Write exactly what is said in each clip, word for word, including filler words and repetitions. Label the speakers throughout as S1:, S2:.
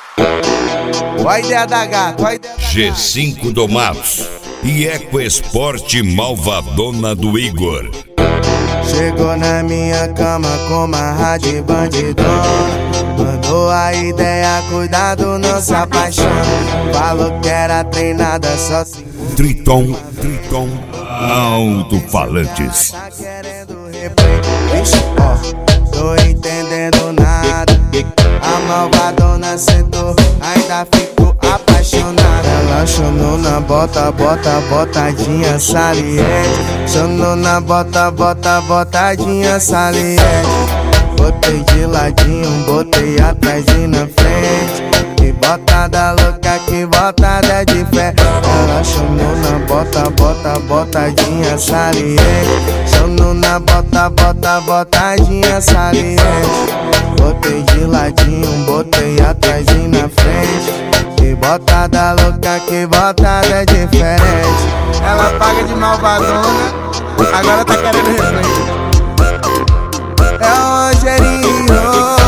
S1: Olha a ideia da gata, olha a ideia da
S2: G cinco Domados e Ecoesporte Malvadona do Igor.
S1: Chegou na minha cama com uma rádio bandidona. Mandou a ideia, cuidado, não se apaixona. Falou que era treinada, só se
S2: Triton, Triton, alto-falantes.
S1: tá querendo replay. Ixi, ó, tô entendendo nada. A malvadona sentou, ainda ficou apaixonada. Ela chamou na bota, bota, botadinha saliente. Chamou na bota, bota, botadinha saliente. Botei de ladinho, botei atrás e na frente. Que botada louca, que botada de fé. Ela chamou na bota, bota, botadinha saliente. Chamou na bota, bota, botadinha saliente. Botei de ladinho, botei atrás e na frente. Que botada louca, que botada diferente. Ela paga de malvadona, agora tá querendo replay. É o Rogerinho.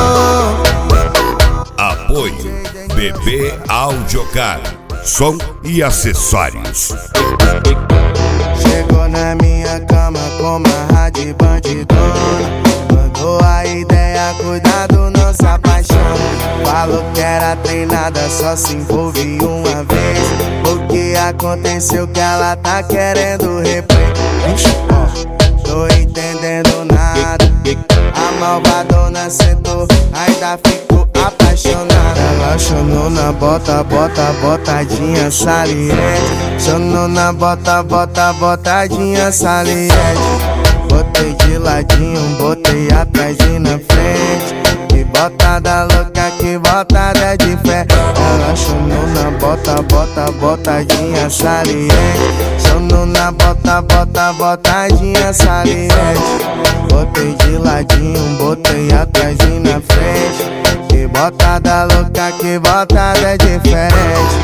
S2: Apoio B B Audiocar, som e acessórios.
S1: Chegou na minha cama com uma rádio bandidona. Mandou a ideia, cuidado, não se apaixona. Falou que era treinada, só se envolve uma vez. O que aconteceu que ela tá querendo replay. Ixi, ó, tô entendendo nada. A malvadona sentou, ainda ficou apaixonada. Ela chamou na bota, bota, botadinha saliente. Chamou na bota, bota, botadinha saliente. Botei de ladinho, botei atrás e na frente. Que botada louca, que botada de fé. Ela chamou na bota, bota, botadinha saliente. Chamou na bota, bota, botadinha saliente. Botei de ladinho, botei atrás e na frente. Que botada louca, que botada diferente.